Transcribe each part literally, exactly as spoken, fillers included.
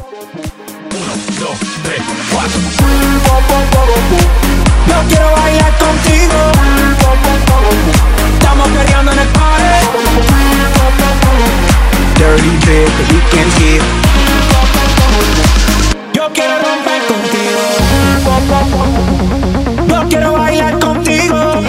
Uno, dos, tres, cuatro. Yo quiero bailar contigo. Estamos peleando en el party. Dirty bit that we can hit. Yo quiero romper contigo. Yo quiero bailar contigo.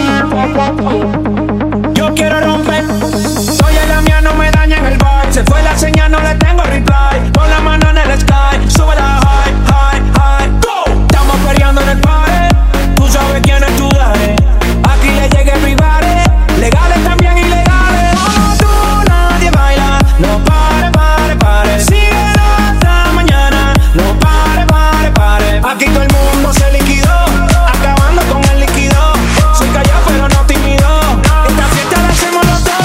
Yo quiero romper. Soy la mía, no me daña en el bar. Se fue la señal, no le tengo reply. Pon la mano en el sky, sube la high, high, high. Go. Estamos peleando en el party. Tú sabes quién es tu daddy. Aquí le llega everybody. Legales también ilegales. Como tú nadie baila. No pare, pare, pare. Síguelo hasta mañana. No pare, pare, pare. Aquí todo el mundo se liquidó, acabando con el líquido. Soy callado pero no tímido. Esta fiesta la hacemos los dos.